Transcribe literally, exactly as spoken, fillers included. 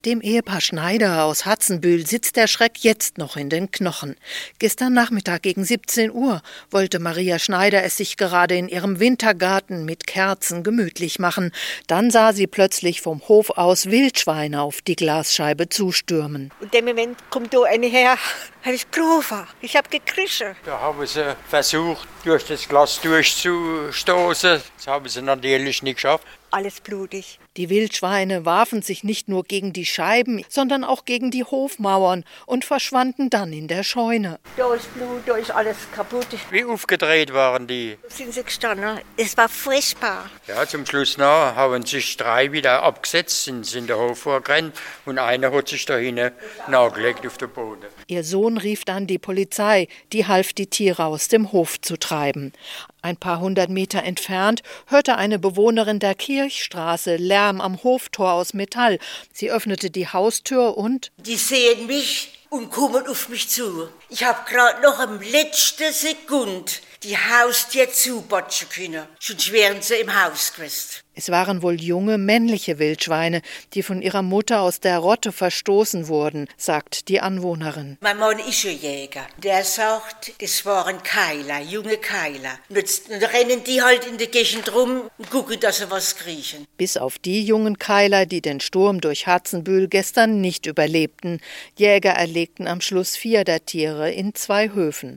Dem Ehepaar Schneider aus Hatzenbühl sitzt der Schreck jetzt noch in den Knochen. Gestern Nachmittag gegen siebzehn Uhr wollte Maria Schneider es sich gerade in ihrem Wintergarten mit Kerzen gemütlich machen. Dann sah sie plötzlich vom Hof aus Wildschweine auf die Glasscheibe zustürmen. Und in dem Moment kommt da eine her, habe ich gerufen, ich habe gekrischen. Da haben sie versucht, durch das Glas durchzustoßen. Das haben sie natürlich nicht geschafft. Alles blutig. Die Wildschweine warfen sich nicht nur gegen die Scheiben, sondern auch gegen die Hofmauern und verschwanden dann in der Scheune. Da ist Blut, da ist alles kaputt. Wie aufgedreht waren die? Da sind sie gestanden. Es war furchtbar. Ja, zum Schluss noch haben sich drei wieder abgesetzt, sind in den Hof vorgerannt und einer hat sich da hinten nagelegt auf den Boden. Ihr Sohn rief dann die Polizei, die half, die Tiere aus dem Hof zu treiben. Ein paar hundert Meter entfernt hörte eine Bewohnerin der Kirchstraße Lärm am Hoftor aus Metall. Sie öffnete die Haustür und... Die sehen mich und kommen auf mich zu. Ich habe gerade noch im letzten Sekunde die Haustür zubotschen können. Sonst wären sie im Haus gewesen. Es waren wohl junge, männliche Wildschweine, die von ihrer Mutter aus der Rotte verstoßen wurden, sagt die Anwohnerin. Mein Mann ist ein Jäger. Der sagt, das waren Keiler, junge Keiler. Und jetzt rennen die halt in der Gegend rum und gucken, dass sie was kriechen. Bis auf die jungen Keiler, die den Sturm durch Hatzenbühl gestern nicht überlebten. Jäger erlegten am Schluss vier der Tiere in zwei Höfen.